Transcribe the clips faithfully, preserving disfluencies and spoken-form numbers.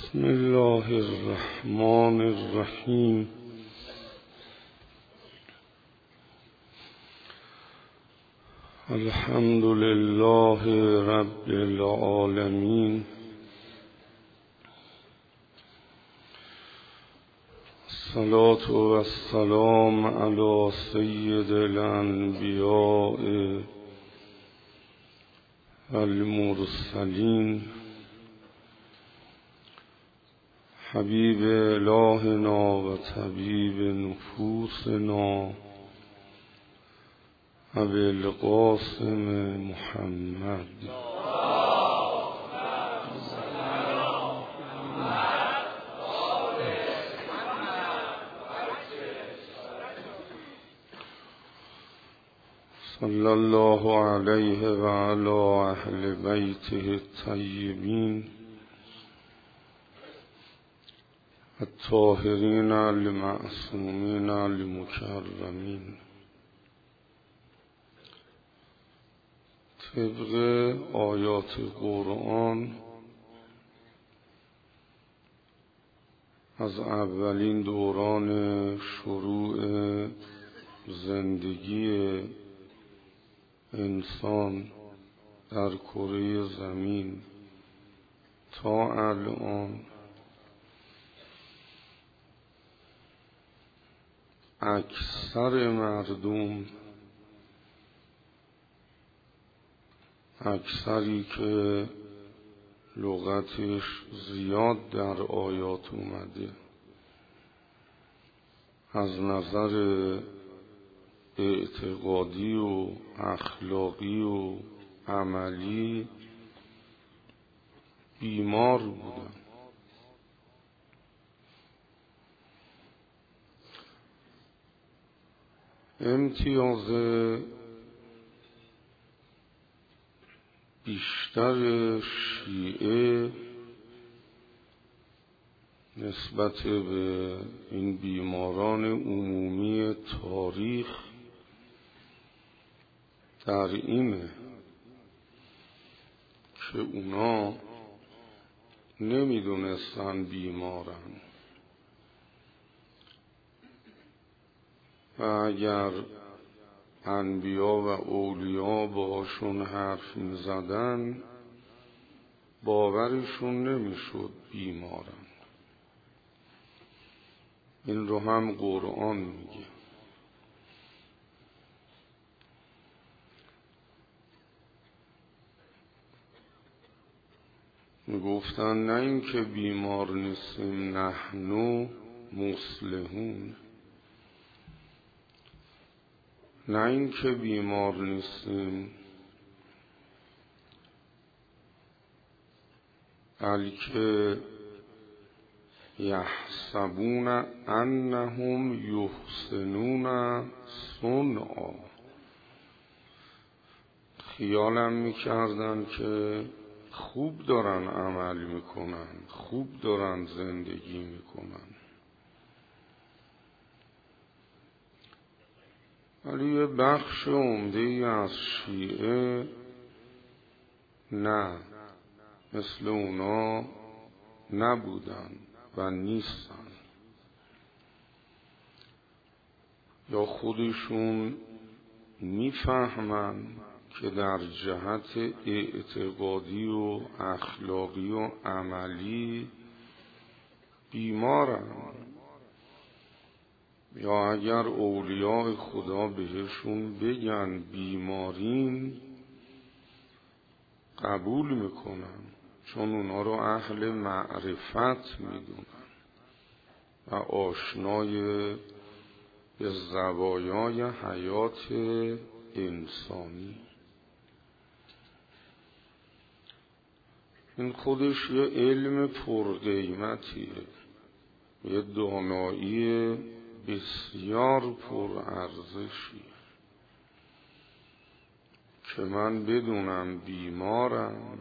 بسم الله الرحمن الرحیم. الحمد لله رب العالمین. الصلاة والسلام علی سید الانبیاء المرسلین حبیب الهنا و طبیب نفوسنا ابی القاسم محمد صلی الله علیه و علی اهل بیته الطیبین الطاهرین المعصومین المکرمین. طبق آیات قرآن از اولین دوران شروع زندگی انسان در کره زمین تا الان اکثر مردم، اکثری که لغتش زیاد در آیات اومده، از نظر اعتقادی و اخلاقی و عملی بیمار بودن. امتیاز بیشتر شیعه نسبت به این بیماران عمومی تاریخ در اینه که اونا نمیدونستن بیمارن و اگر انبیا و اولیا باشون حرف میزدن باورشون نمیشد بیمارن. این رو هم قرآن میگه. میگفتن نه این که بیمار نیستیم، نحنو مصلحون. نه این که بیمار نیستیم، بلکه یحسبون انهم یحسنون صنعا. خیالم میکردن که خوب دارن عمل میکنن، خوب دارن زندگی میکنن. ولی یه بخش عمده‌ای از شیعه نه، مثل اونا نبودن و نیستن، یا خودشون میفهمن که در جهت اعتقادی و اخلاقی و عملی بیمارن، یا اگر اولیاء خدا بهشون بگن بیمارین قبول میکنن، چون اونا رو اهل معرفت میدونن و آشنای به زوایای حیات انسانی. این خودش یه علم پرقیمتیه، یه دانایی بسیار پرارزشی که من بدونم بیمارم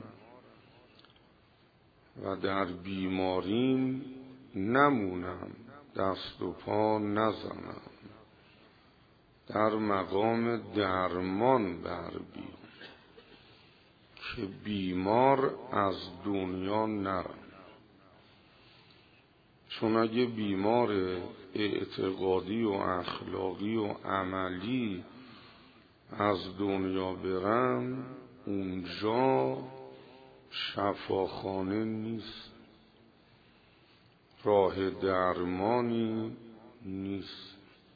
و در بیمارین نمونم، دست و پا نزنم، در مقام درمان بر بیام که بیمار از دنیا نرم. چون اگه بیمار اعتقادی و اخلاقی و عملی از دنیا برن، اونجا شفاخانه نیست، راه درمانی نیست.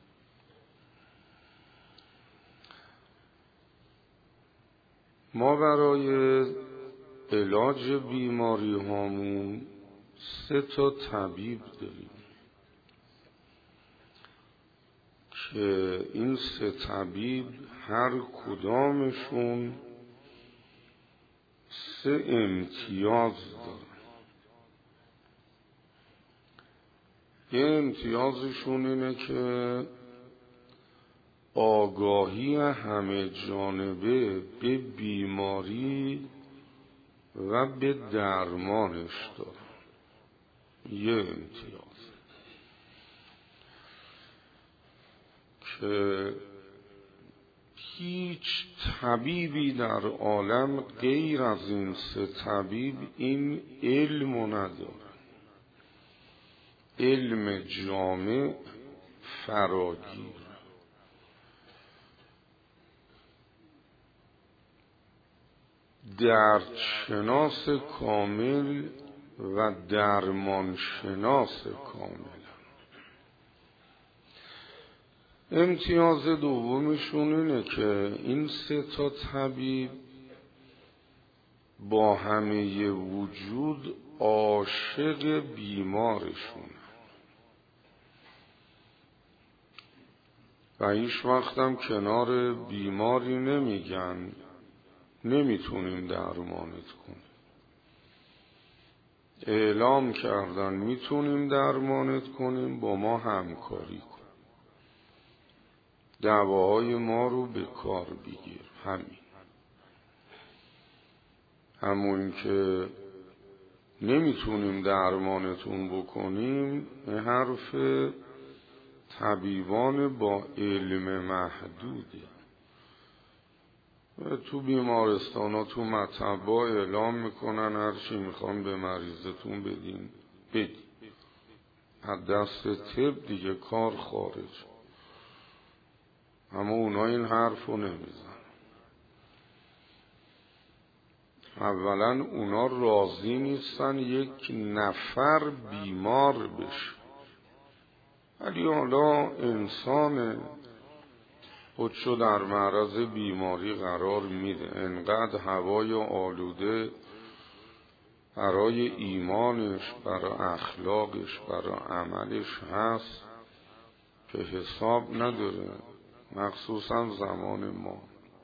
ما برای علاج بیماری هامون سه تا طبیب داریم که این سه طبیب هر کدامشون سه امتیاز دارن. یه امتیازشون اینه که آگاهی همه جانبه به بیماری و به درمانش داره. یه امتیاز که هیچ طبیبی در عالم غیر از این سه طبیب این علمو نداره. علم جامع فراگیر، دردشناس کامل و درمانشناس کامل. امتیاز دومشون اینه که این سه تا طبیب با همه وجود عاشق بیمارشون و هیچ وقتم کنار بیماری نمیگن نمیتونیم درمانت کنیم. اعلام کردن میتونیم درمانت کنیم، با ما همکاری کن، دواهای ما رو به کار بگیر. همین همون که نمیتونیم درمانتون بکنیم، این حرف طبیبان با علم محدوده. تو بیمارستان ها تو مطبا اعلام میکنن هر چی میخوان به مریضتون بدین بدین، از دست طب دیگه کار خارج. اما اونا این حرف رو نمیزن. اولا اونا راضی نیستن یک نفر بیمار بشه، ولی حالا انسان خودشو در معرض بیماری قرار میده. انقدر هوای آلوده برای ایمانش، برای اخلاقش، برای عملش هست که حساب نداره. مخصوصا زمان ما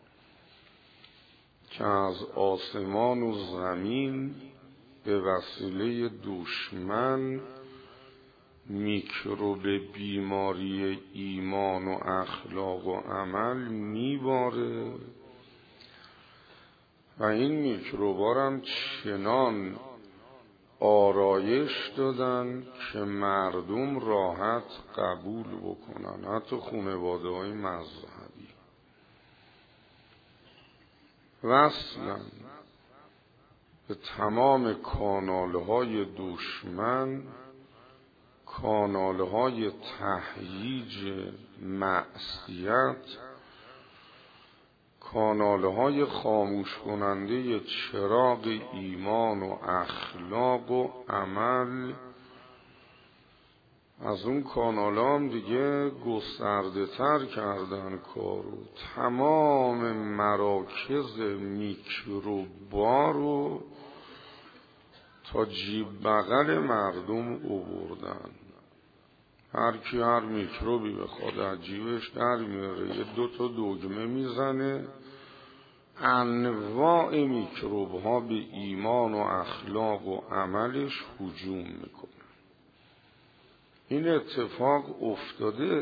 که از آسمان و زمین به وسیله دشمن میکروب بیماری ایمان و اخلاق و عمل میباره و این میکروبا هم چنان آرایش دادن که مردم راحت قبول بکنن، حتی خانواده های مذهبی. وصلن به تمام کانالهای دشمن، کانالهای تهییج معصیت، کانالهای خاموش کننده چراغ ایمان و اخلاق و عمل. از اون کانالها هم دیگه گسترده تر کردن کارو، تمام مراکز میکروبا رو تا جیب بغل مردم آوردن. هر کی هر میکروبی بخواد از جیبش در میاره، یه دو تا دگمه میزنه، انواع میکروب ها به ایمان و اخلاق و عملش هجوم میکنه. این اتفاق افتاده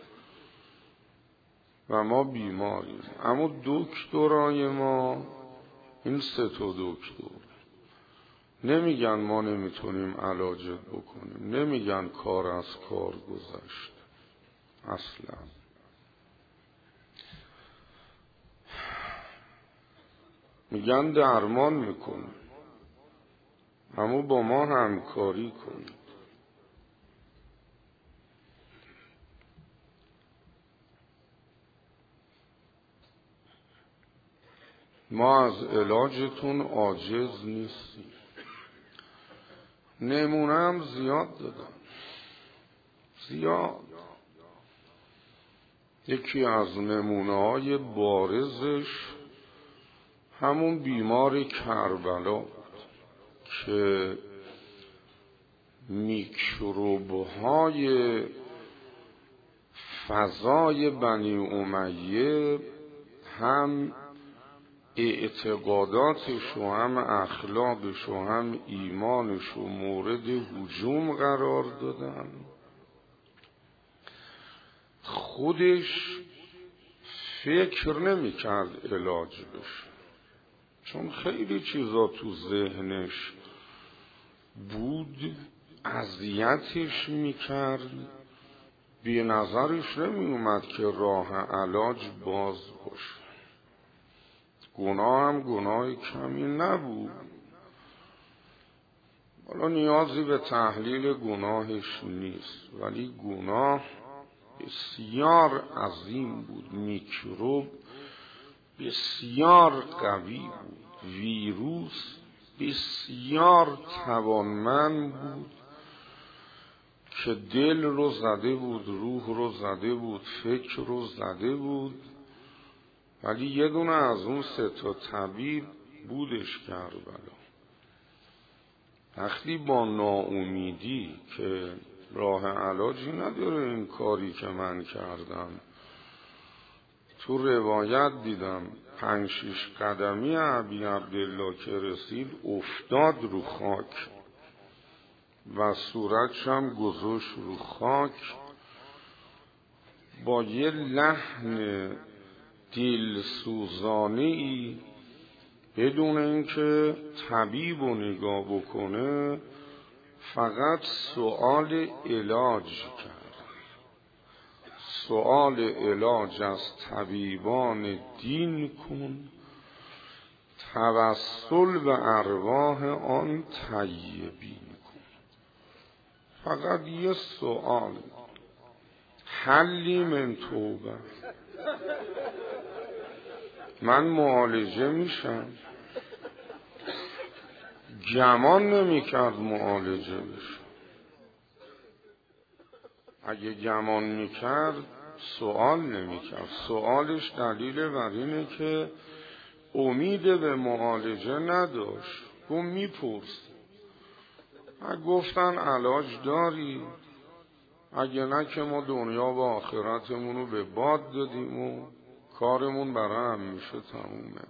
و ما بیماریم. اما دکترای ما، این سه تا دکتر، نمیگن ما نمیتونیم علاجت بکنیم، نمیگن کار از کار گذشت، اصلا میگن درمان میکنیم، اما با ما همکاری کنید. ما از علاجتون عاجز نیستیم. نمونه هم زیاد دادم، زیاد. یکی از نمونه های بارزش همون بیمار کربلا بود که میکروب‌های فضای بنی امیه هم اعتقاداتش و هم اخلاقش و هم ایمانش و مورد هجوم قرار دادن. خودش فکر نمی کرد علاج بشه، چون خیلی چیزا تو ذهنش بود، اذیتش میکرد. به نظرش نمی اومد که راه علاج باز باشه. گناه هم گناه کمی نبود، حالا نیازی به تحلیل گناهش نیست، ولی گناه بسیار عظیم بود. میکروب بسیار قوی بود، ویروس بسیار توانمند بود که دل رو زده بود، روح رو زده بود، فکر رو زده بود. ولی یه دونه از اون سه تا طبیب بودش کربلا. وقتی با ناامیدی که راه علاجی نداره این کاری که من کردم، تو روایت دیدم پنج شیش قدمی ابی عبدالله که رسید افتاد رو خاک و صورتش هم گذاشت رو خاک، با یه لحن دلسوزانه‌ای بدون اینکه طبیب رو نگاه بکنه فقط سؤال علاج کرد. سؤال علاج از طبیبان دین کن، توسل به ارواح آن طیبین کن. فقط یه سؤال، حلی من توبه، من معالجه میشم. گمان نمی کرد معالجه بشه. اگه گمان می کرد سوال نمی کرد. سوالش دلیل بر اینه که امید به معالجه نداشت. گفت می پرس. گفتن علاج داری؟ اگه نه که ما دنیا و آخرتمون رو به باد دادیم و کارمون برای همیشه تمومه.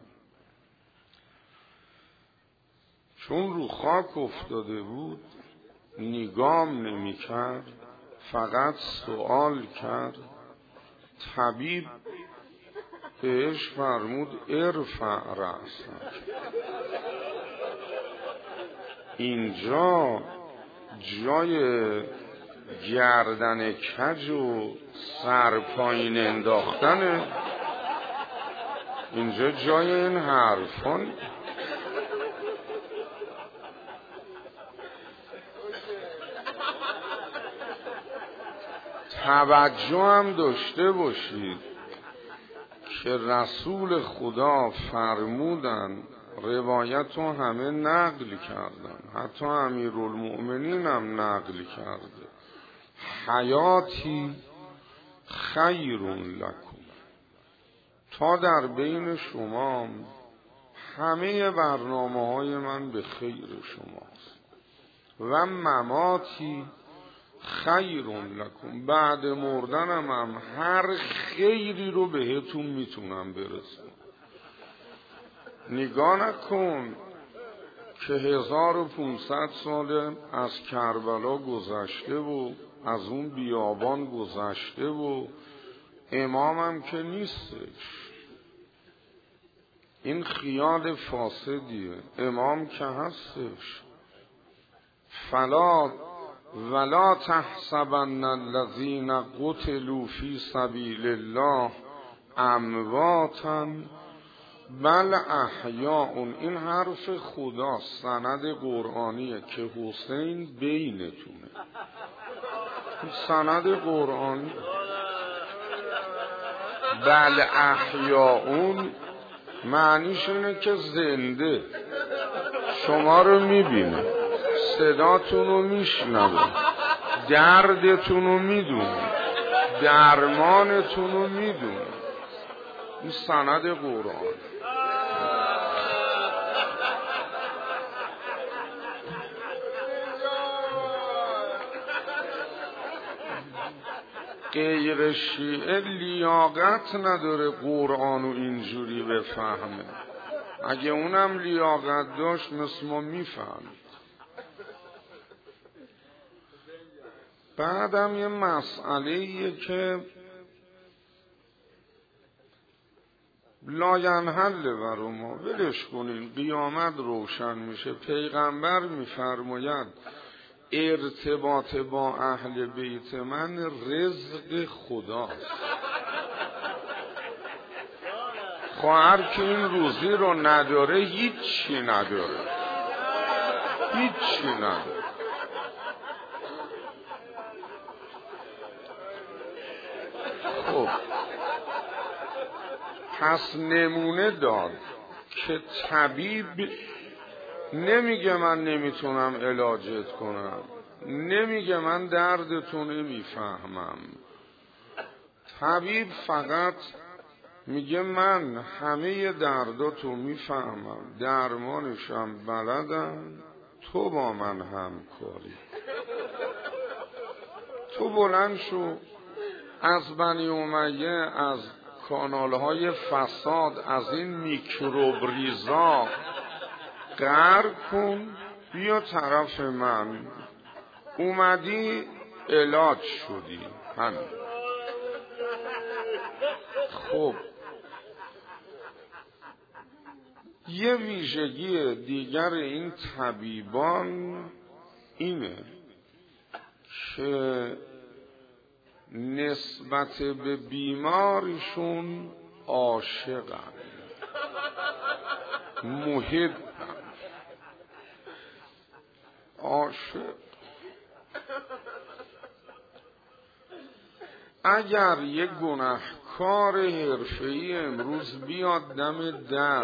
چون رو خاک افتاده بود نگام نمی کرد، فقط سوال کرد. طبیب بهش فرمود ارفع رأسک. اینجا جای گردن کج و سر پایین انداختنه، اینجا جای این حرفان. توجه هم داشته باشید که رسول خدا فرمودن، روایت رو همه نقل کردن، حتی امیرالمؤمنین هم نقل کرده، حیاتی خیر لکم، تا در بین شما همه برنامه های من به خیر شماست، و مماتی خیر لکم، بعد مردنم هم هر خیری رو بهتون میتونم برسونم. نگاه نکن که هزار و پونصد سال از کربلا گذشته و از اون بیابان گذشته و امامم که نیستش. این خیال فاسدیه، امام که هستش. فلا ولا تحسبن الذین قتلوا فی سبیل الله امواتا بل احیاء. این حرف خدا، سند قرآنیه که حسین بینتونه، سند قرآنی. بل احیاء معنیش اینه که زنده شما رو میبینه، صداتون رو میشنوه، دردتون رو میدونه، درمانتون رو میدونه. این سند قرآن. غیر شیعه لیاقت نداره قرآن و اینجوری بفهمه. اگه اونم لیاقت داشت مثل ما میفهمید. بعدم یه مسئله ایه که لاینحل برو ما، ولش کنین، قیامت روشن میشه. پیغمبر میفرماید ارتباط با اهل بیت من رزق خداست. خواهر که این روزی رو نداره هیچی نداره، هیچی نداره. خب پس نمونه داد که طبیب نمیگه من نمیتونم علاجت کنم، نمیگه من دردتو نمیفهمم. طبیب فقط میگه من همه درداتو میفهمم، درمانشم بلدم، تو با من همکاری. تو بلند شو از بنی امیه، از کانالهای فساد، از این میکروب ریزا غرق کن، بیا طرف من. اومدی علاج شدی. همین. خب یه ویژگی دیگر این طبیبان اینه که نسبت به بیمارشون عاشقن، محبن، عاشق. اگر یک گناهکار حرفه‌ای امروز بیاد دم در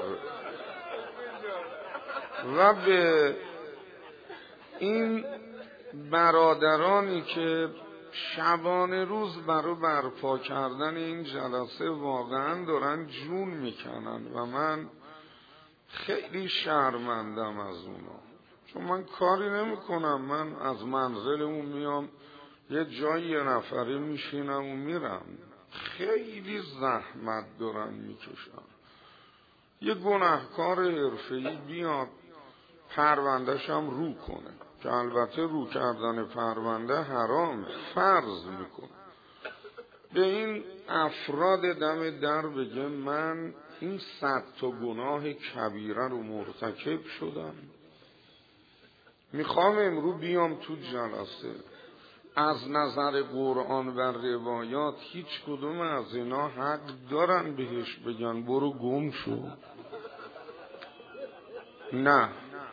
و به این برادرانی که شبانه روز برای برپا کردن این جلسه واقعا دارن جون میکنن و من خیلی شرمندم از اونا، چون من کاری نمی کنم. من از منزل اون میام یه جایی یه نفره میشینم و میرم. خیلی زحمت دارن میکشن. یه گناهکار حرفه‌ای بیاد پروندهش هم رو کنه، که البته رو کردن پرونده حرامه، فرض میکنه. به این افراد دم در بگه من این صد تا گناه کبیره رو مرتکب شدم، میخوام امرو بیام تو جلسه از نظر قرآن و روایات هیچ کدوم از اینا حق دارن بهش بگن برو گم شو؟ نه.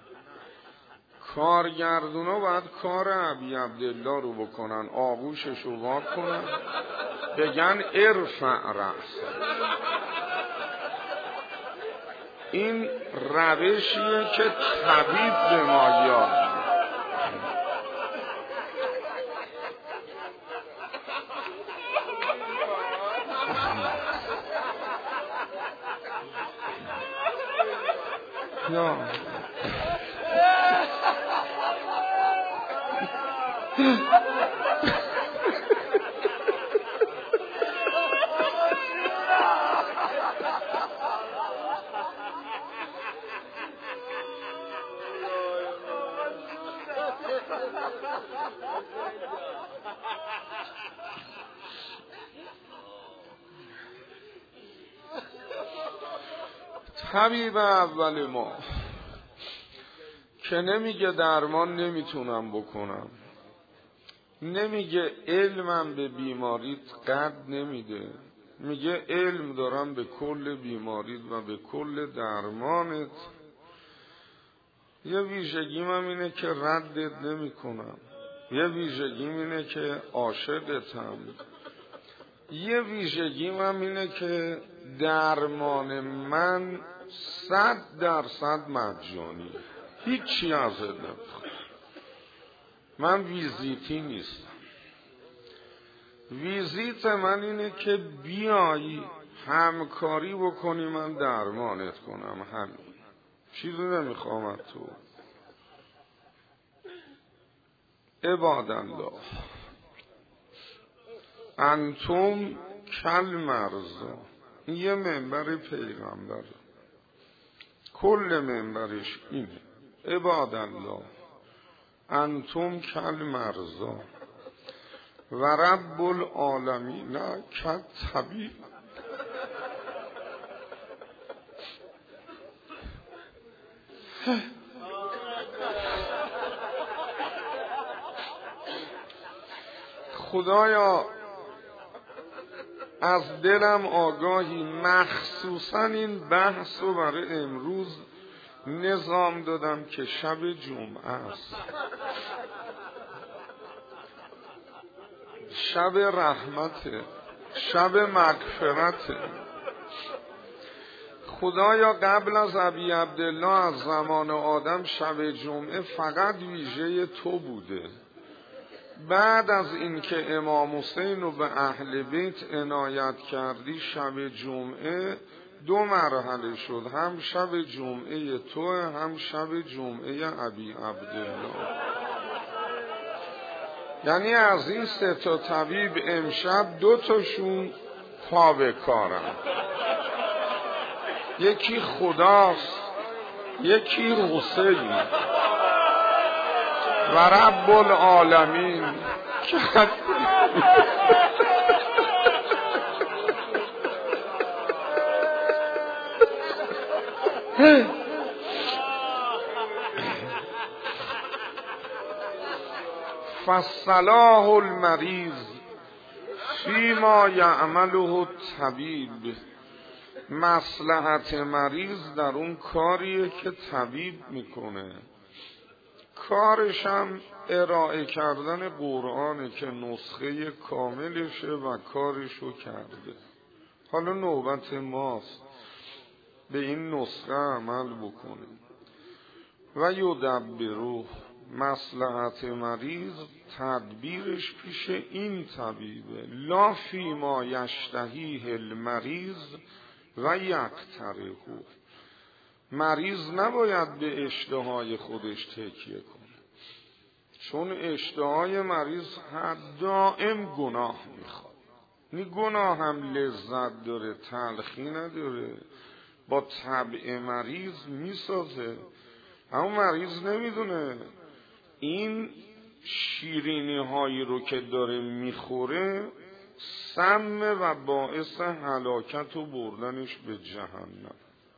کارگردونا باید کار ابی عبدالله رو بکنن، آغوشش رو وا کنن، بگن ارفع رأس. این روشیه که طبیب به ما یاد یا طبیب اول ما که نمیگه درمان نمیتونم بکنم، نمیگه علمم به بیماریت قد نمیده، میگه علم دارم به کل بیماریت و به کل درمانت. یه ویژگیم هم اینه که ردت نمی کنم، یه ویژگیم اینه که عاشقتم، یه ویژگیم هم اینه که درمان من صد درصد مجانی، هیچی ازت نمیخوام. من ویزیتی نیستم. ویزیت من اینه که بیایی همکاری بکنی من درمانت کنم، همین. چیزی نمیخوام از تو. عبادالله انتم کل مرزا، این یه منبر پیغمبر، کل منبرش اینه. عبادالله انتم کل مرزا و رب العالمین کل طبیب. خدایا از دلم آگاهی، مخصوصا این بحث رو برای امروز نظام دادم که شب جمعه است، شب رحمته، شب مغفرته. خدایا قبل از ابی عبدالله از زمان آدم شب جمعه فقط ویژه تو بوده. بعد از اینکه امام حسین رو به اهل بیت عنایت کردی شب جمعه دو مرحله شد، هم شب جمعه تو هم شب جمعه ابی عبدالله. یعنی از این سه تا طبیب امشب دو تاشون پا به کارن، یکی خداست یکی حسین و رب العالمین. فصلاح المریض فیما یعمله الطبیب، مصلحت مریض در اون کاریه که طبیب میکنه. کارشم ارائه کردن قرآنه که نسخه کاملشه و کارشو کرده. حالا نوبت ماست به این نسخه عمل بکنیم. و یدبرو، مصلحت مریض تدبیرش پیش این طبیبه. لا فیما یشتهیه المریض و یقترحه، مریض نباید به اشتهای خودش تکیه کنه، چون اشتهای مریض دائم گناه میخواد. این گناه هم لذت داره، تلخی نداره، با طبع مریض میسازه. اما مریض نمیدونه این شیرینی هایی رو که داره میخوره سمه و باعث هلاکت و بردنش به جهنم.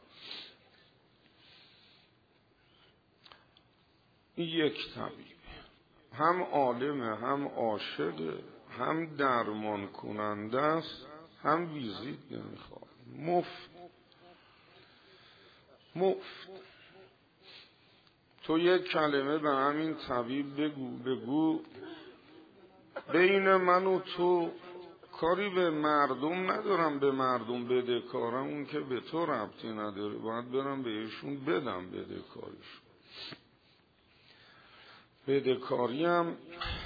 این یک طبیب، هم عالمه، هم عاشقه، هم درمان کننده است، هم ویزیت نمیخواد، مفت مفت. تو یک کلمه به همین طبیب بگو بگو بین من و تو کاری به مردم ندارم، به مردم بده کارم، اون که به تو ربطی نداره، باید برم بهشون بدم بده کاریشون. بدهکاریم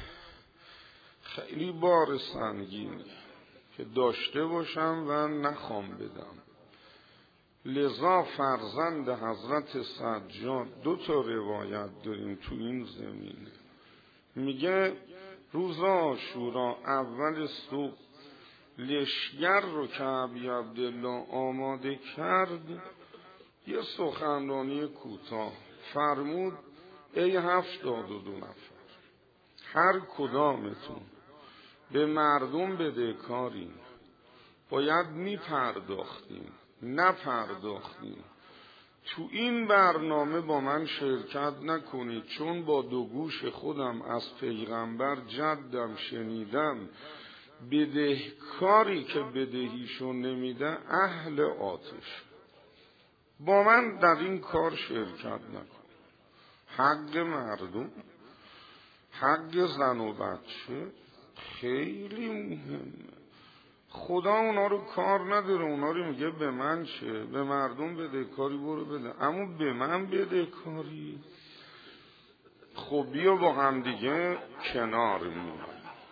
خیلی بار سنگینه که داشته باشم و نخوام بدم. لذا فرزند حضرت سجاد دو تا روایت داریم تو این زمینه. میگه روز عاشورا اول صبح لشگر رو که ابی عبدالله آماده کرد، یه سخنرانی کوتاه فرمود: ای هفتاد و دو نفر، هر کدامتون به مردم بدهکارین، باید میپرداختیم، نپرداختیم، تو این برنامه با من شرکت نکنید، چون با دو گوش خودم از پیغمبر جدم شنیدم بدهکاری که بدهیشون نمیده اهل آتش. با من در این کار شرکت نکن. حق مردم، حق زن و بچه خیلی مهمه. خدا اونا رو کار نداره، اونا رو میگه به من چه، به مردم بده کاری برو بده، اما به من بده کاری. خب بیا با هم دیگه کنار میان.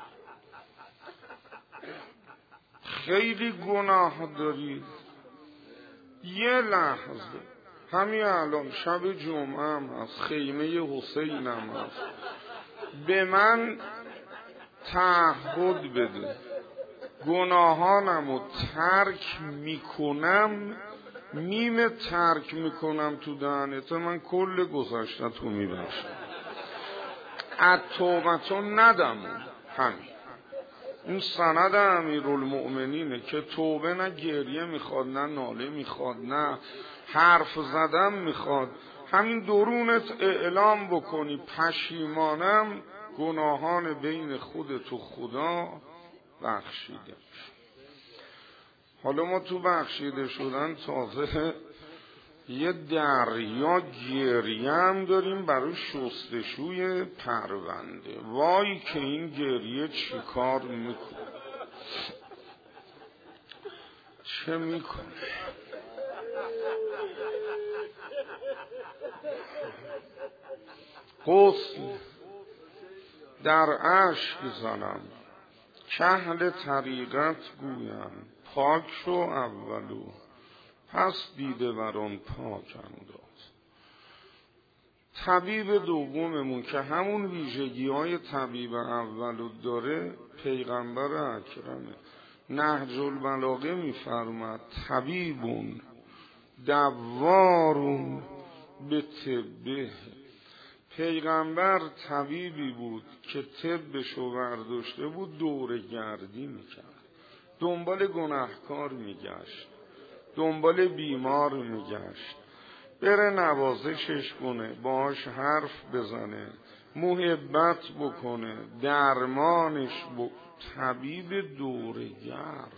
خیلی گناه داری، یه لحظه همین الان شب جمعه هم هست، خیمه حسین هم هست، به من تعهد بده گناهانم رو ترک میکنم، میم ترک میکنم تو دهنت، من کل گذشته تو میبخشم، از توبتون ندم. همین این سند امیرالمؤمنینه که توبه نه گریه میخواد، نه ناله میخواد، نه حرف زدن میخواد، همین درونت اعلام بکنی پشیمانم، گناهان بین خودت و خدا بخشیده. حالا ما تو بخشیده شدن تازه یه دریا گریه هم داریم برای شستشوی پرونده. وای که این گریه چی کار میکنه، چه میکنه. غسل در اشک زنم، کهل طریقت گویم، پاک شو اولو پس دیده بران پاک انداز. طبیب دوممون که همون ویژگی های طبیب اولو داره پیغمبر اکرمه. نهج البلاغه میفرماد طبیبون دوارون به طبه. پیغمبر طبیبی بود که طبشو برداشته بود دوره گردی میکرد، دنبال گناهکار میگشت، دنبال بیمار میگشت، بره نوازشش کنه، باهاش حرف بزنه، محبت بکنه، درمانش ب... طبیب دورگرد.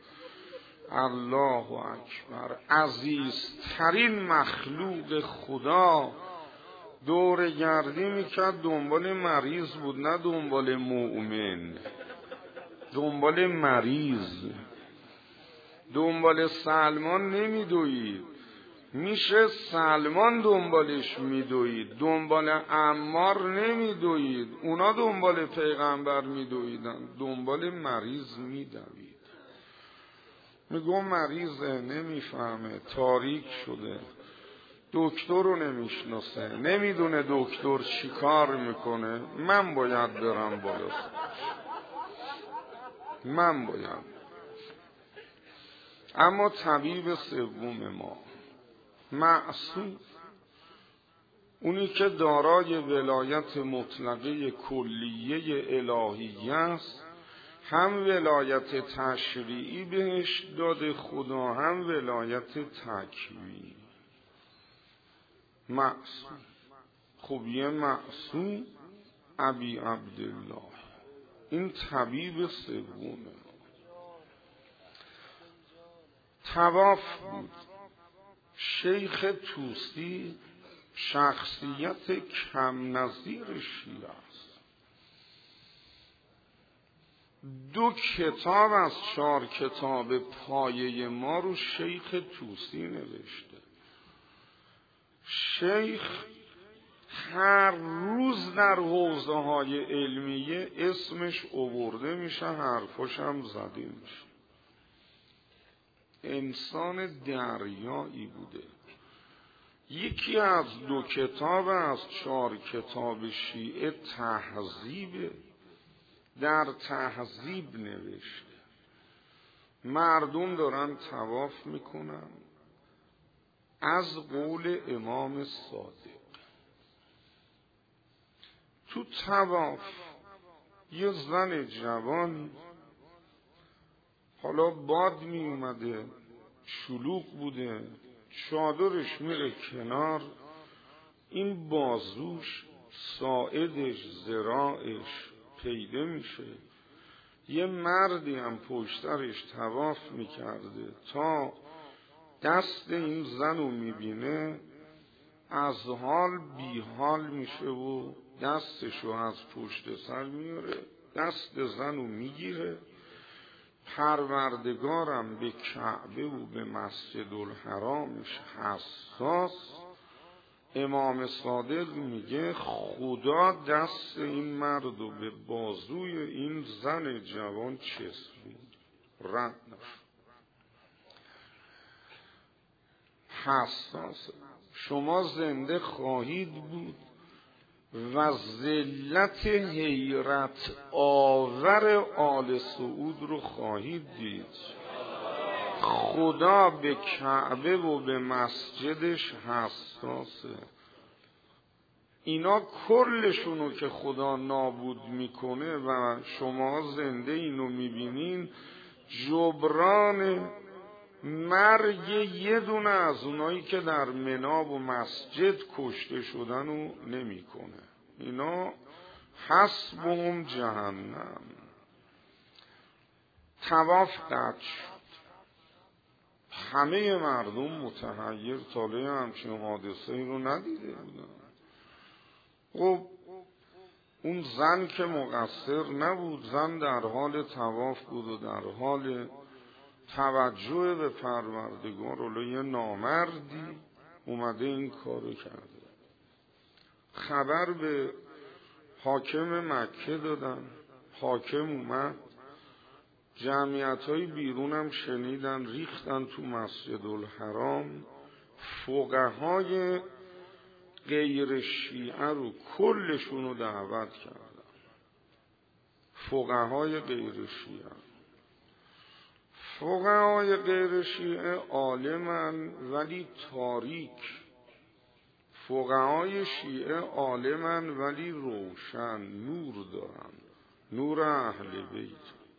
الله اکبر. عزیزترین مخلوق خدا دورگردی میکرد، دنبال مریض بود نه دنبال مؤمن، دنبال مریض. دنبال سلمان نمیدوید، میشه سلمان دنبالش میدوید، دنبال عمار نمیدوید، اونا دنبال پیغمبر میدویدن، دنبال مریض میدوید. میگو مریضه، نمیفهمه، تاریک شده، دکتر رو نمیشناسه، نمیدونه دکتر چی کار میکنه، من باید برم بالا، من باید. اما طبیب سوم ما معصوم، اونی که دارای ولایت مطلقه کلیه الهیه است، هم ولایت تشریعی بهش داده خدا، هم ولایت تکوینی. معصوم. خب یه معصوم ابی عبدالله، این طبیب سومه. طواف بود. شیخ طوسی شخصیت کم نظیر شیعه است. دو کتاب از چهار کتاب پایه ما رو شیخ طوسی نوشته. شیخ هر روز در حوزه های علمیه اسمش آورده میشه، حرفاش هم زده میشه. انسان دریایی بوده. یکی از دو کتاب از چهار کتاب شیعه تهذیب، در تهذیب نوشته. مردم دارن طواف میکنن از قول امام صادق. تو طواف یه زن جوان، حالا باد می اومده، شلوغ بوده، چادرش میره کنار، این بازوش، ساعدش، ذراعش پیدا میشه. یه مردی هم پشترش طواف میکرده، تا دست این زن رو میبینه از حال بی حال میشه و دستشو از پشت سر میاره، دست زن رو میگیره، پروردگارم به کعبه و به مسجد الحرامش حساس. امام صادق میگه خدا دست این مرد و به بازوی این زن جوان چسبید، رد نشد. حساس. شما زنده خواهید بود و ذلت حیرت آور آل سعود رو خواهید دید. خدا به کعبه و به مسجدش حساسه. اینا کلشونو که خدا نابود میکنه و شما زنده اینو میبینین، جبران مرگ یه دونه از اونایی که در مناب و مسجد کشته شدن رو نمیکنه. اینا حسبهم جهنم. طواف قطع شد. همه مردم متحیر، تاله همچین حادثه ای رو ندیده بودن. خب اون زن که مقصر نبود، زن در حال طواف بود و در حال توجه به پروردگار، ولی یه نامردی اومده این کارو کرده. خبر به حاکم مکه دادن، حاکم اومد، جمعیت های بیرونم شنیدن، ریختن تو مسجد الحرام. فقهای غیر شیعه رو کلشون رو دعوت کردن. فقهای غیر شیعه فقهای غیر شیعه عالمن ولی تاریک، فقهای شیعه عالمن ولی روشن، نور دارن، نور اهل بیت.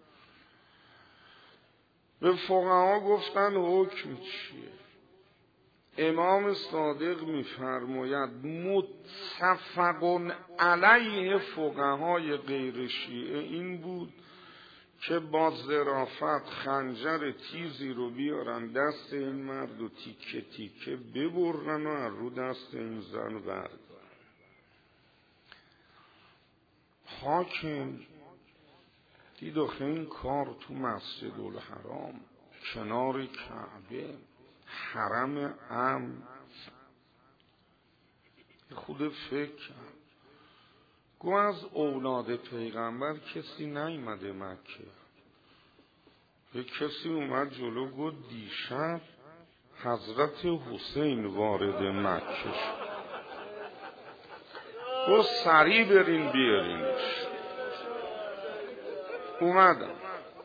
به فقها گفتن حکم چیه؟ امام صادق میفرماید متفق علیه فقهای غیر شیعه این بود که با ظرافت خنجر تیزی رو بیارن دست این مرد و تیکه تیکه ببرن و از رو دست این زن بردارن. حاکم دید آخه این کار تو مسجد الحرام کنار کعبه، حرم امن، خود فکر کرد. گو از اولاد پیغمبر کسی نیامده مکه. یک کسی اومد جلو گو دیشب حضرت حسین وارد مکه شد. گو سریع برین بیارینش. اومدم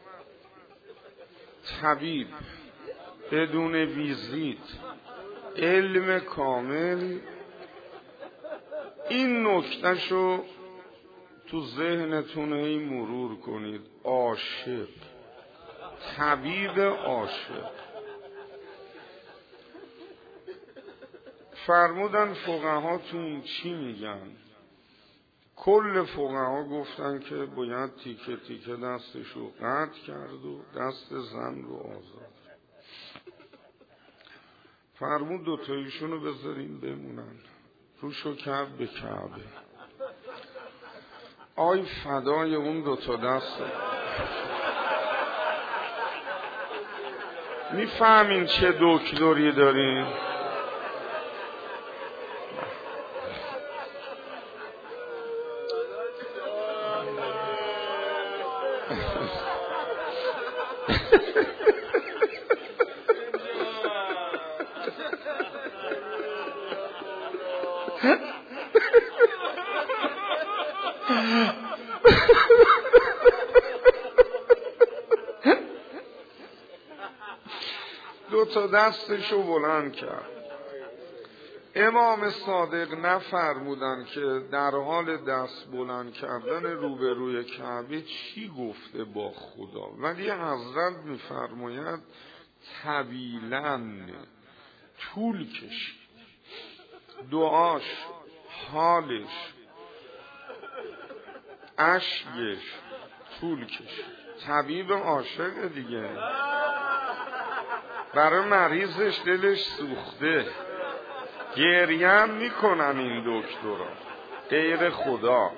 طبیب بدون ویزیت، علم کامل. این نکتهشو تو ذهنتون هی مرور کنید. عاشق، طبیب عاشق. فرمودن فقهاتون چی میگن؟ کل فقها گفتن که باید تیکه تیکه دستشو قطع کرد و دست زن رو آزاد. فرمود دوتاییشونو بذارین بمونن، روشو کعب به کعبه. آی فدای اون دوتا دست. میفهمین چه دکتری دارین؟ دو تا دستشو بلند کرد. امام صادق نفرمودن که در حال دست بلند کردن روبروی کعبه چی گفته با خدا، ولی حضرت میفرماید طویلاً، طول کشید. دعاش، حالش، اشکش طول کشید. طبیب عاشق دیگه، برای مریضش دلش سوخته. گریه هم میکنن این دکترها غیر خدا.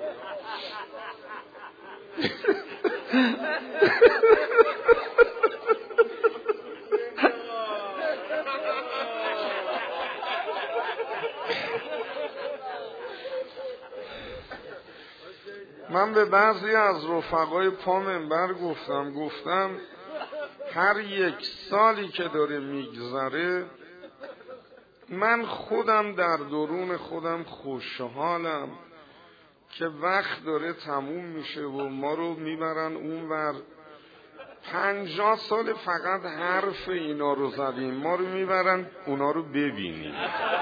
من به بعضی از رفقای پا منبر گفتم گفتم هر یک سالی که داره میگذره من خودم در درون خودم خوشحالم که وقت داره تموم میشه و ما رو میبرن اونور. پنجاه سال فقط حرف اینا رو زدیم، ما رو میبرن اونا رو ببینیم.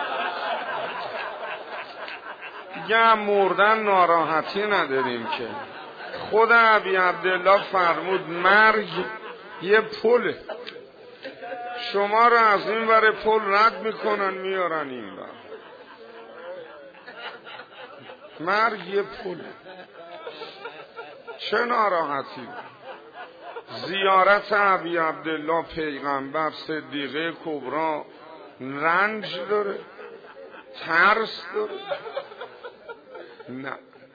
دیگه مردن ناراحتی نداریم که. خود ابی عبدالله فرمود مرگ یه پله، شما رو از این ور پل رد میکنن میارن این ور. مرگ یه پله، چه ناراحتی. زیارت ابی عبدالله پیغمبر صدیقه کبرا رنج داره، ترس داره؟ نه،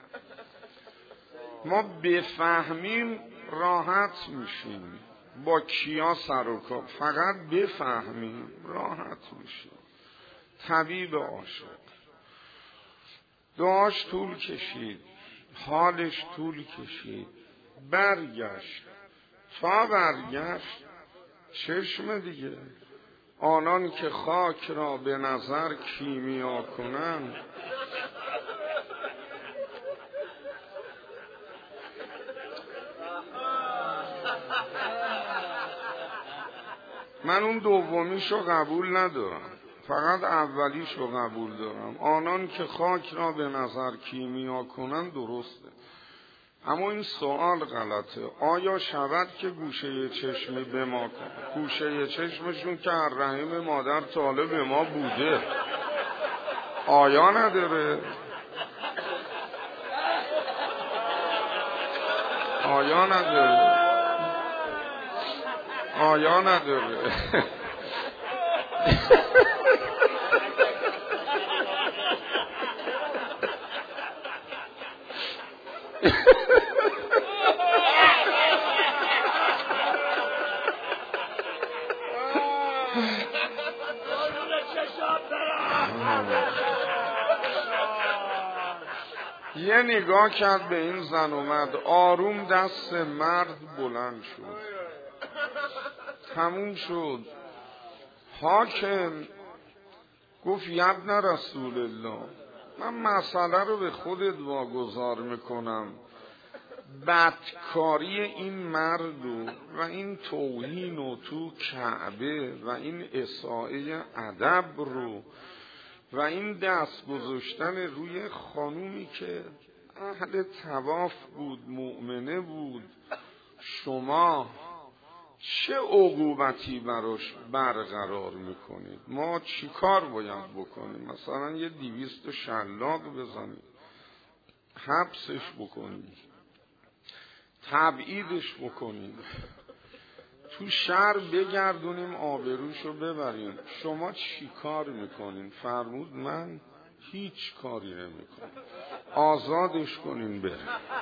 ما بفهمیم راحت میشیم. با کیا سر و کار؟ فقط بفهمیم راحت میشیم. طبیب عاشق دعاش طول کشید، حالش طول کشید، برگشت. تا برگشت چشم دیگه، آنان که خاک را به نظر کیمیا کنند من اون دومیشو قبول ندارم، فقط اولیشو قبول دارم. آنان که خاک را به نظر کیمیا کنند درسته، اما این سوال غلطه. آیا شود که گوشه چشم به ما کنه؟ گوشه چشمشون که از رحم مادر طالب به ما بوده، آیا نداره؟ آیا نداره؟ آیا نداره؟ یه نگاه کرد به این زن، اومد آروم دست مرد بلند شد، تموم شد. حاکم گفت یبن رسول الله، من مسئله رو به خودت واگذار میکنم. بدکاری این مرد و, و این توهین و تو کعبه و این اساءه ادب رو و این دست گذاشتن روی خانومی که اهل طواف بود، مؤمنه بود، شما چه عقوبتی براش برقرار میکنید؟ ما چی کار باید بکنیم؟ مثلا یه دیویست شلاق بزنید، حبسش بکنید، تبعیدش بکنید، تو شهر بگردونیم آبروشو ببریم. شما چی کار میکنین؟ فرمود من هیچ کاری نمیکنم، آزادش کنین بره.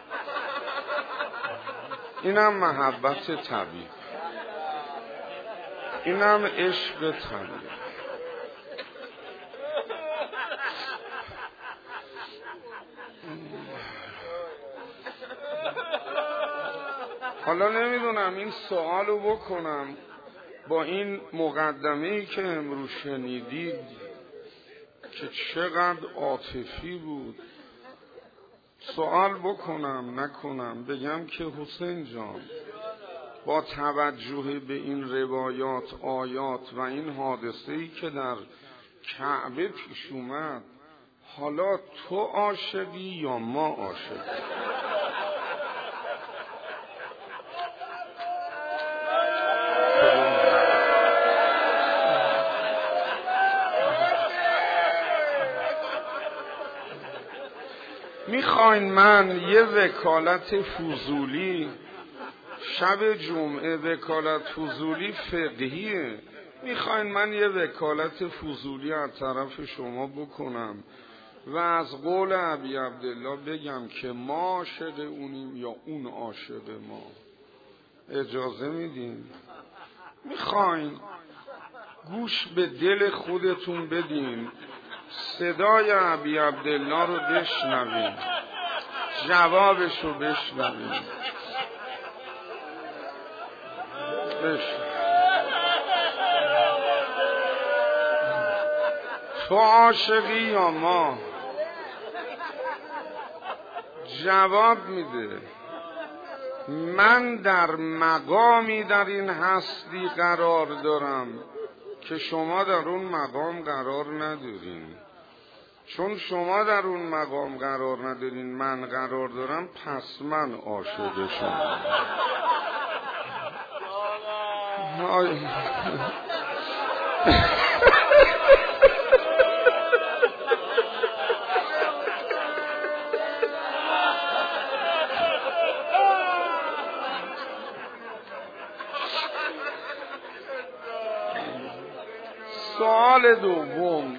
اینم محبت طبیب، اینم عشق طبیب. حالا نمیدونم این سوالو بکنم با این مقدمه‌ای که امروز شنیدید که چقدر عاطفی بود، سوال بکنم نکنم، بگم که حسین جان با توجه به این روایات، آیات و این حادثه‌ای که در کعبه پیش اومد، حالا تو عاشقی یا ما عاشقی؟ میخواین من یه وکالت فضولی شب جمعه، وکالت فضولی فقهیه، میخواین من یه وکالت فضولی از طرف شما بکنم و از قول ابی عبدالله بگم که ما عاشق اونیم یا اون عاشق ما؟ اجازه میدین؟ میخواین گوش به دل خودتون بدین، صدای ابی عبدالله رو بشنوین. جوابشو بشنویم. بشنویم. تو عاشقی یا ما؟ جواب میده من در مقامی در این هستی قرار دارم که شما در اون مقام قرار ندارین. چون شما در اون مقام قرار ندارین من قرار دارم، پس من عاشق شما. سوال دوم،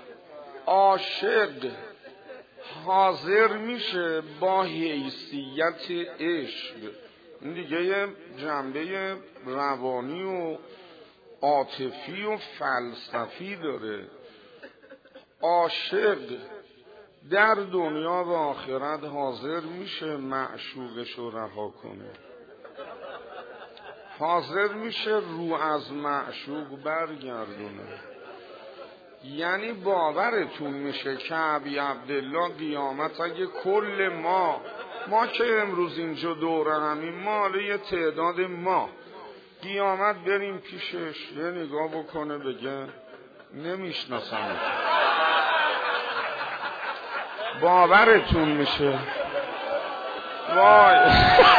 عاشق حاضر میشه با حیثیت عشق، این دیگه یه جنبه روانی و عاطفی و فلسفی داره. عاشق در دنیا و آخرت حاضر میشه معشوقش رو رها کنه، حاضر میشه رو از معشوق برگردونه. یعنی باورتون میشه که ابی عبدالله قیامت اگه کل ما ما که امروز اینجا دوره همین ماله یه تعداد ما قیامت بریم پیشش یه نگاه بکنه بگه نمیشناسم، باورتون میشه؟ وای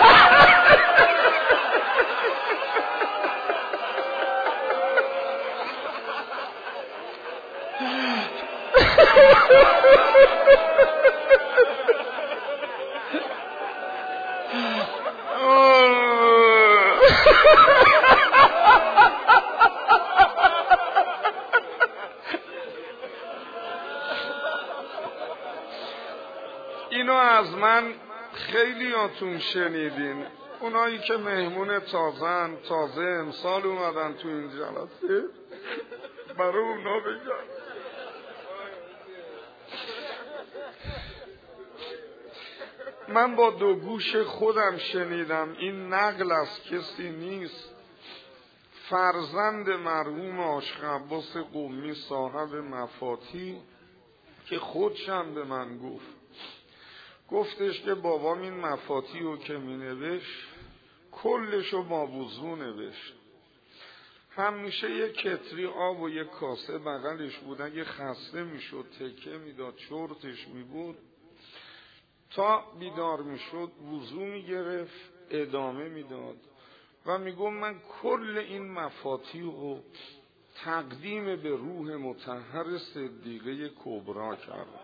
اینو از من خیلی هاتون شنیدین، اونایی که مهمون تازن تازه امسال اومدن تو این جلسه، برای اونا بگم من با دو گوش خودم شنیدم، این نقل از کسی نیست. فرزند مرحوم عاشق عباس قمی صاحب مفاتیح که خودشم به من گفت، گفتش که بابام این مفاتیح رو که می نوشت کلشو با وضو نوشت، همیشه یک کتری آب و یک کاسه بغلش بود، اگه خسته می شد تکه می داد چرتش می بود، تا بیدار می شد وضو می گرفت ادامه می داد و می گفت من کل این مفاتیح رو تقدیم به روح مطهر صدیقه کبرا کردم.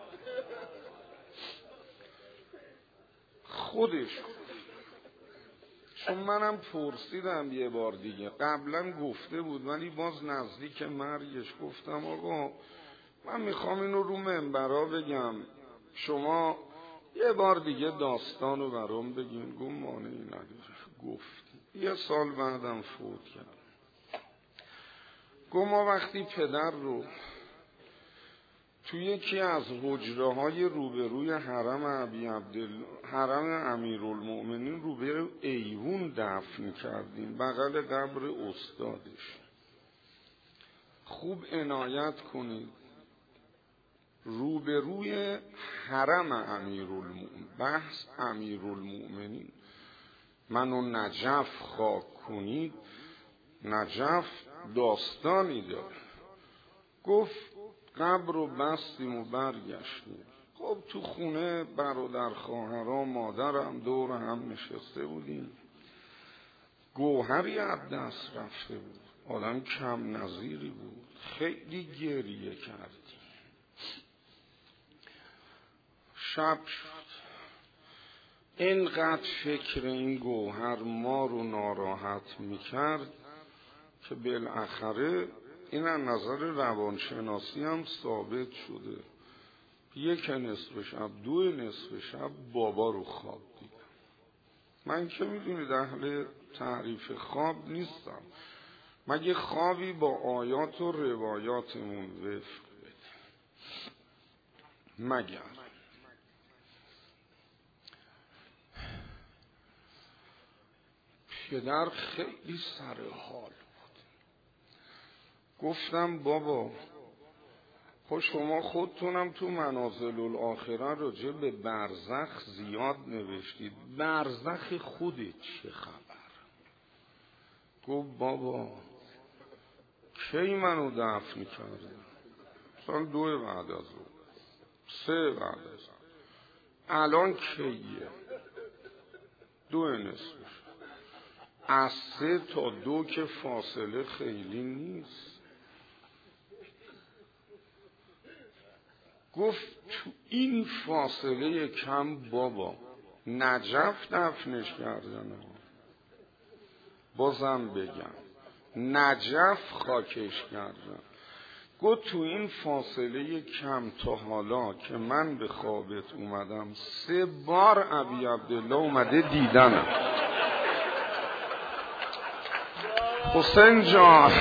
خودش چون منم پرسیدم یه بار دیگه، قبلا گفته بود ولی باز نزدیک مرگش گفتم آقا من میخوام اینو رو منبرا بگم، شما یه بار دیگه داستانو برام بگین. گفت مانعی نداره. گفت یه سال بعدم فوت کرد. گفت ما وقتی پدر رو توی یکی از حجره های روبروی حرم ابی عبدالله حرم امیرالمؤمنین روبروی ایوون دفن کردیم بغل قبر استادش، خوب عنایت کنید روبروی حرم امیرالمؤمنین، بحث امیرالمؤمنین، منو نجف خاک کنید. نجف داستانی داره. گفت قبر رو بستیم و برگشتیم. خب تو خونه برادر خواهرام مادرم دور هم نشسته بودیم، گوهری از دست رفته بود، آدم کم نظیری بود، خیلی گریه کردیم. شب شد، اینقدر فکر این گوهر ما رو ناراحت میکرد که بالاخره این از نظر روانشناسی هم ثابت شده. یک نصف شب دو نصف شب بابا رو خواب دیدم. من که میدونید اهل تعریف خواب نیستم، مگه خوابی با آیات و روایاتمون وفق بده، مگر پدر خیلی سر حال بود. گفتم بابا خب شما خودتونم تو منازل الاخره راجع به برزخ زیاد نوشتید، برزخ خودت چه خبر؟ گفت بابا کی منو دفن کردن؟ سال دو بعد از او، سه بعد از او، الان کیه؟ دو نصفش. از سه تا دو که فاصله خیلی نیست. گفت تو این فاصله کم بابا نجف دفنش کردن. بازم بگم نجف خاکش کردن. گفت تو این فاصله کم تا حالا که من به خوابت اومدم سه بار ابی عبدالله اومده دیدنم. حسین جان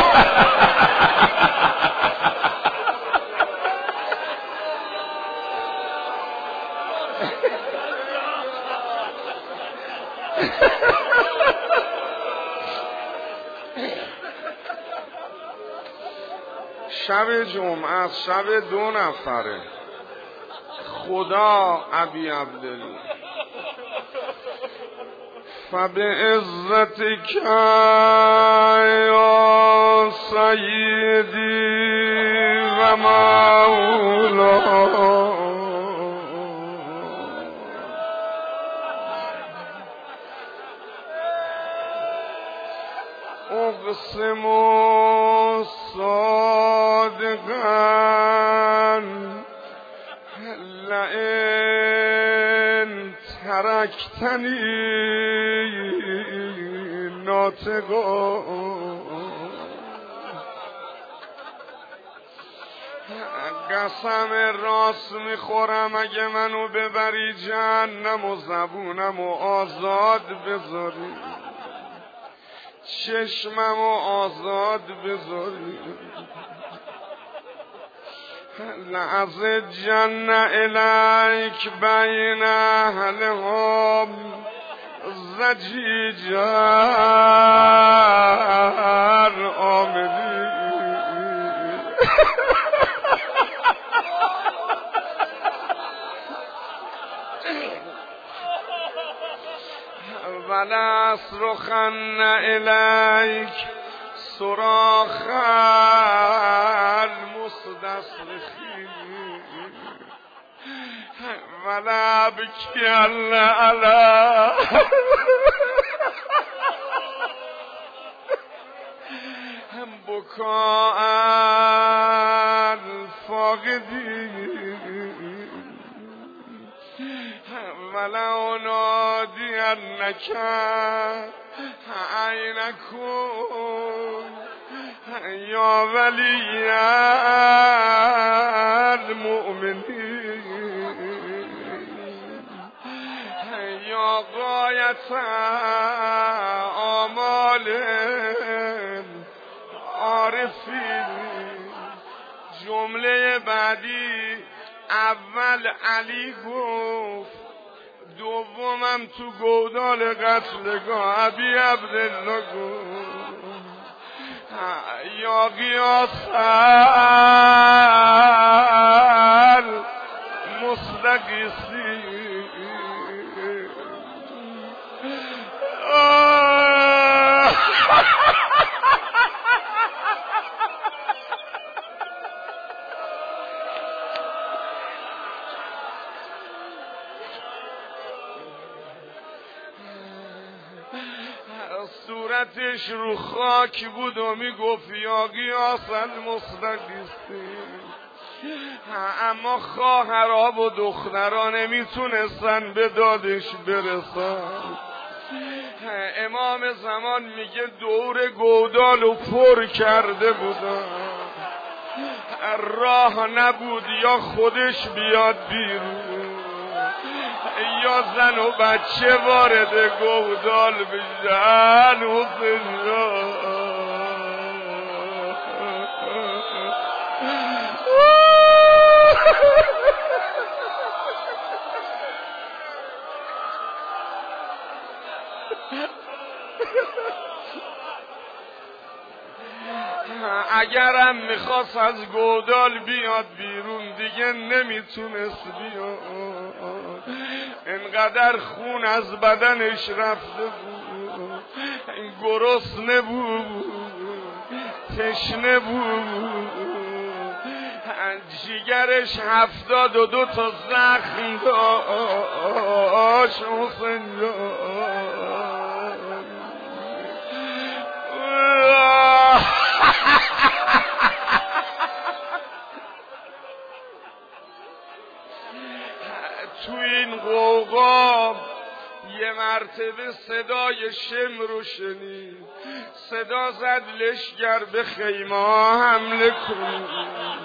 شب جمعه است، شب دو نفره. خدا ابی عبدالله فبعزتک یا سیدی و مولا اقسم صادقا لئن ترکتنی ناطقا قسم راست میخورم اگه منو ببری جهنم و زبونمو آزاد بذاری، چشممو آزاد بذاری. لعز جن الیک بین اهلهم زجیجر آمدی. ولأصرخن الیک صراخ المستصرخین ولأبکین علی بکاء الفاقدین ولو نادینک این کن یا ولی المؤمنین یا غایت آمال عارفین. جمله بعدی اول علی گفت، دومم تو گودال قتلگاه ابی عبدالله گفت یا قیاس المستقیسی. صورتش رو خاک بود و میگفت یا قیاس المستقیسی. اما خواهرها و دخترها نمیتونستن به دادش برسن. امام زمان میگه دور گودالو پر کرده بودن، راه نبود یا خودش بیاد بیرون یا زن و بچه وارد گودال بشن. حسین اگرم میخواست از گودال بیاد بیرون دیگه نمیتونست بیاد، انقدر خون از بدنش رفته بود، گرسنه بود، تشنه بود، جیگرش هفتاد و دو تا زخم داشت. حسین تو این قوقا یه مرتبه صدای شم رو شنید، صدا زد لشگر به خیمه ها حمله کنید.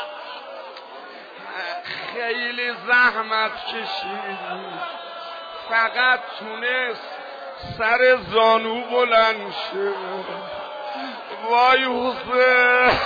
خیلی زحمت کشید، فقط تونست سر زانو بلند شد. وای حسین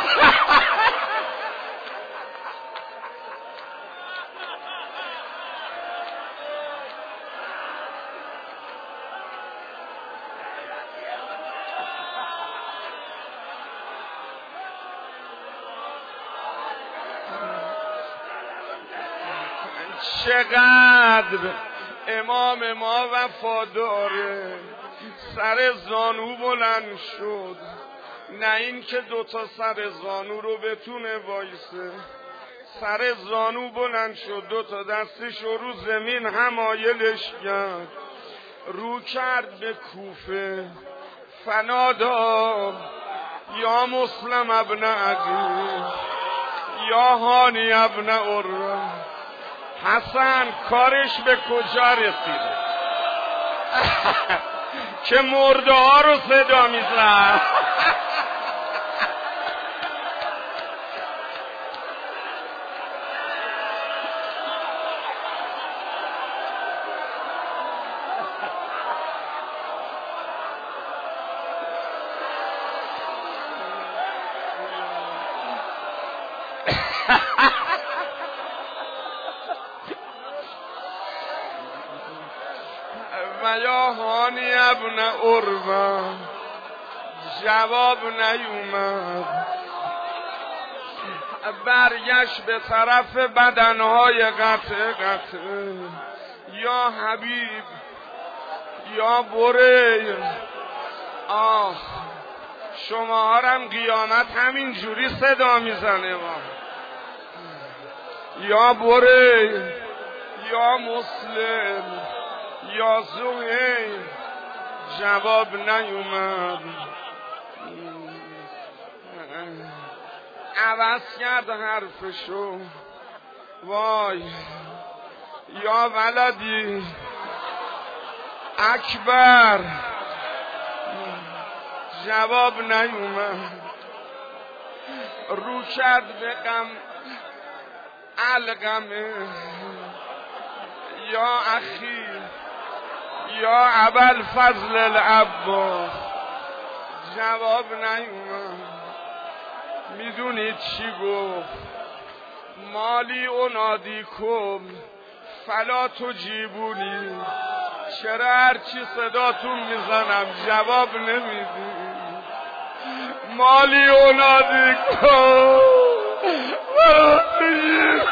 چقدر امام ما وفاداره، سر زانو بلند شد، نه این که دوتا سر زانو رو بتونه وایسه، سر زانو بلند شد، دوتا دستش رو زمین همایلش کرد، رو کرد به کوفه، فنادا یا مسلم ابن عقیل یا هانی ابن عروه. حسن کارش به کجا رسیده که مرده ها رو صدا میزن؟ و یا هانی ابن عروه جواب نیومد، برگشت به طرف بدنهای قطع قطع. یا حبیب یا بریر، آه شما هرم قیامت همین جوری صدا میزنه. ما یا بریر یا مسلم یا زهیر، جواب نیومد. عوض کرد حرفشو، وای یا ولدی اکبر، جواب نیومد. رو کرد به غم علقمه، یا اخی یا ابوالفضل العباس، جواب نیومد. میدونید چی گفت؟ مالی انادیکم فلا تجیبونی، چرا هرچی صداتون میزنم جواب نمیدی؟ مالی انادیکم فلا تجیبونی.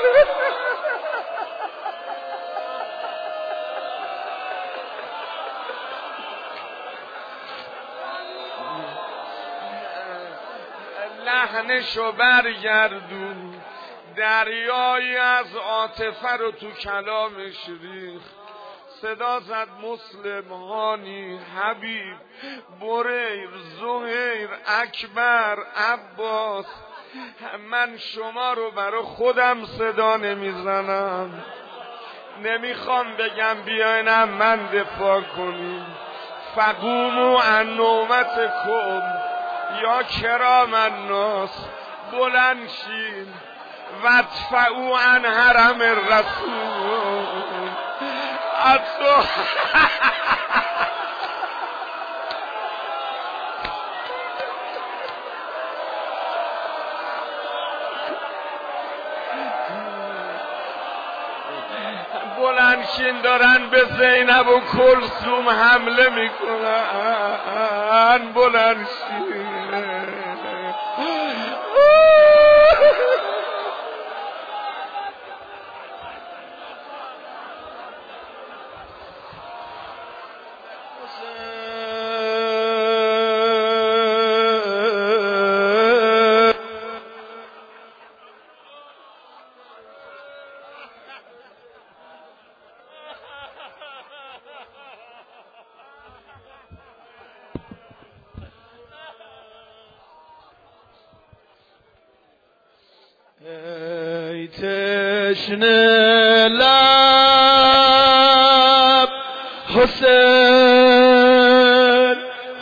لحنشو برگردون، دریایی از عاطفه رو تو کلامش ریخ. صدا زد مسلم، هانی، حبیب، بریر، زهیر، اکبر، عباس. من شما رو برای خودم صدا نمیزنم، نمیخوام بگم بیاینم من دفاع کنیم. فقوموا عن نومتکم یا کرام الناس، بلند شین وادفعوا عن حرم الرسول. حتی بلند شین دارن به زینب و کلثوم حمله میکنن. بلند شید. ای تشنه لب حسین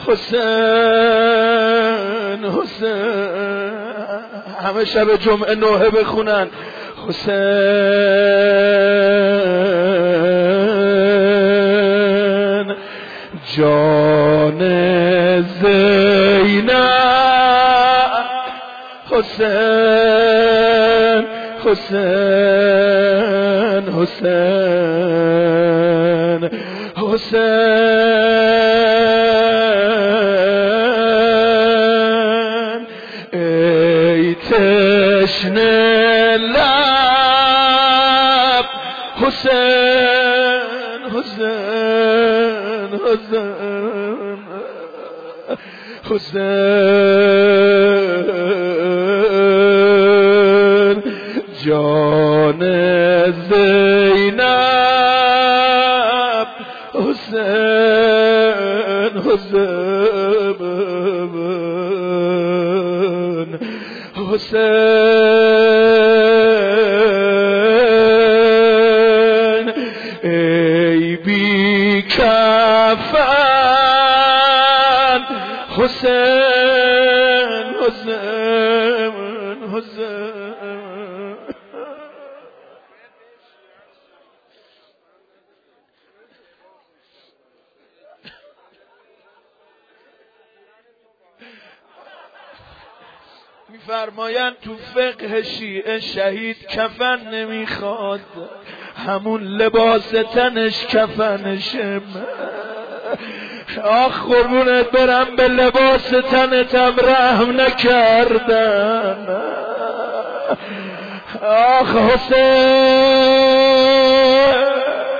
حسین حسین، همه شب جمعه نوحه بخونن حسین جان زینب حسین حسین حسین حسین ای تشنه لب حسین حسین حسین حسین جان زینب حسین حسین حسین ای بی کفن حسین حسین حسین میفرمایند تو فقه شیعه شهید کفن نمیخواد، همون لباس تنش کفنشه. آخ قربونت برم به لباس تنتم رحم نکردن. آخ حسین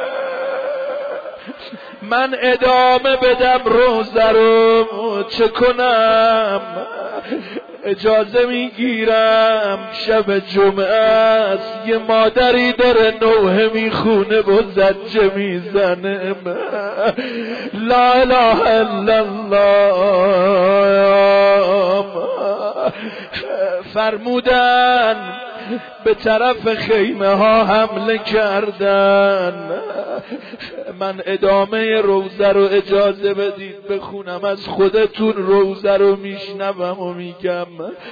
من ادامه بدم روزه رو چه کنم؟ اجازه میگیرم شب جمعه است، یه مادری داره نوحه میخونه و زجه میزنه لا اله الا الله. فرمودن به طرف خیمه ها حمله کردن. من ادامه روزه رو اجازه بدید بخونم، از خودتون روزه رو میشنوم و میگم.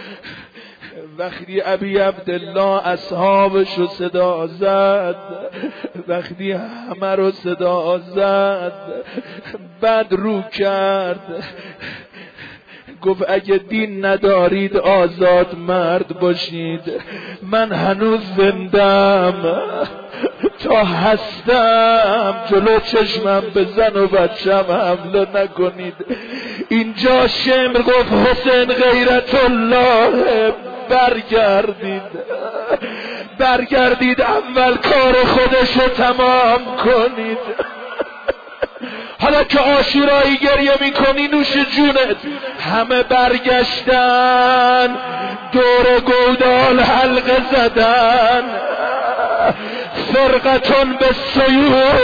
وقتی ابی عبدالله اصحابش رو صدا زد، وقتی همه رو صدا زد، بعد رو کرد گفت اگه دین ندارید آزاد مرد باشید، من هنوز زندم، تا هستم جلو چشمم به زن و بچم حمله نکنید. اینجا شمر گفت حسین غیرت الله، برگردید برگردید اول کار خودشو تمام کنید. حالا که عاشورایی گریه میکنی نوش جونت. همه برگشتن دور گودال حلقه زدن، فرقتون به سیوف،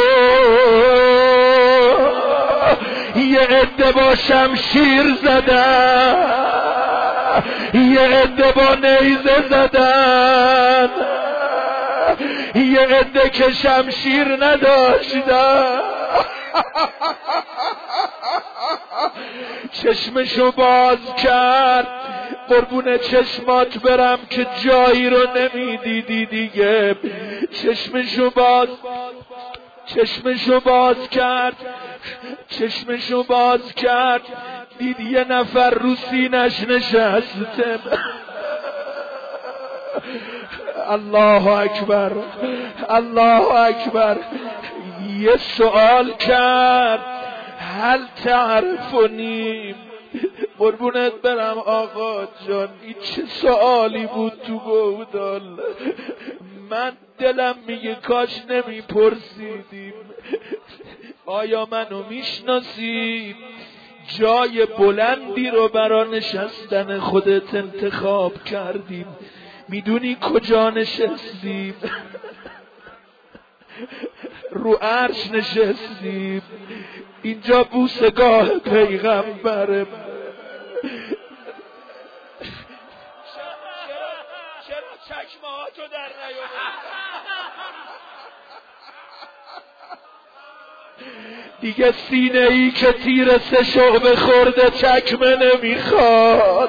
یه عده با شمشیر زدن، یه عده با نیزه زدن، یه عده که شمشیر نداشتن. چشمشو باز کرد، قربون چشمات برم که جایی رو نمیدیدی دیگه. چشمشو باز چشمشو باز کرد چشمشو باز کرد دید یه نفر رو سینش نشسته. الله اکبر الله اکبر. یه سوال کرد هل تعرفونی؟ قربونت برم آقا جان، این چه سوالی بود تو گودال؟ من دلم میگه کاش نمیپرسیدیم. آیا منو میشناسید؟ جای بلندی رو برا نشستن خودت انتخاب کردیم. میدونی کجا نشستیم؟ رو عرش نشستیم. اینجا بوسگاه پیغمبره. چرا چکمه ها تو در نیاوردی؟ دیگه سینه ای که تیر سه شعبه خورده چکمه نمیخواد.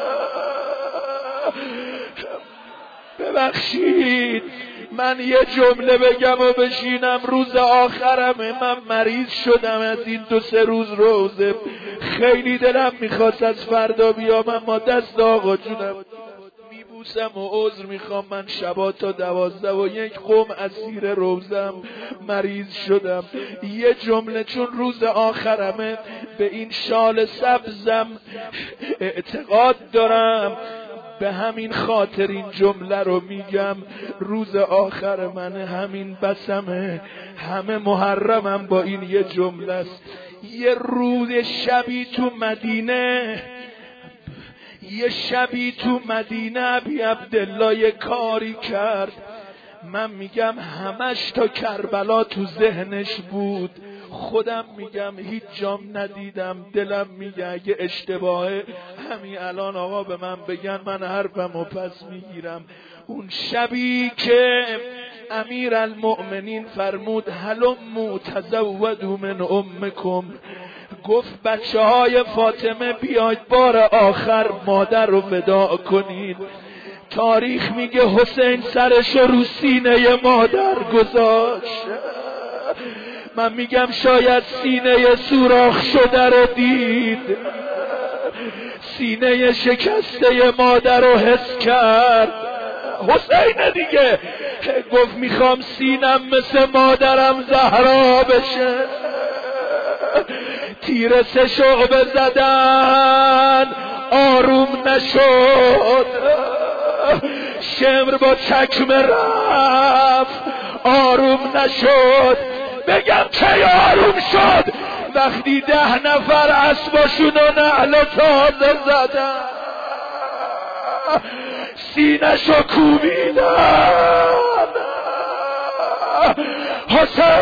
ببخشید من یه جمله بگم و بشینم. روز آخرمه، من مریض شدم از این دو سه روز روزه. خیلی دلم میخواست از فردا بیام، اما دست آقا جونم میبوسم و عذر میخوام. من شبا تا دوازده و یک قم اسیر روزم، مریض شدم. یه جمله چون روز آخرمه به این شال سبزم اعتقاد دارم، به همین خاطر این جمله رو میگم. روز آخر من همین بسمه، همه محرمم با این یه جمله است. یه روز شبی تو مدینه، یه شبی تو مدینه ابی عبدالله یه کاری کرد. من میگم همش تا کربلا تو ذهنش بود. خودم میگم هیچ جام ندیدم. دلم میگه اگه اشتباهه همین الان آقا به من بگن، من حرفمو پس میگیرم. اون شبی که امیر المؤمنین فرمود هلموا تزودوا من امکم، گفت بچه های فاطمه بیاید بار آخر مادر رو فدا کنید. تاریخ میگه حسین سرش رو سینه مادر گذاشت. من میگم شاید سینه سوراخ شده رو دید، سینه شکسته مادر رو حس کرد. حسین دیگه گفت میخوام سینم مثل مادرم زهرا بشه. تیر سه شعبه زدن آروم نشد، شمر با چکمه رفت آروم نشد. بگم چه آروم شد؟ وقتی ده نفر اسباشون و نعل و تازه زدن، سینه‌شو کوبیدن. حسین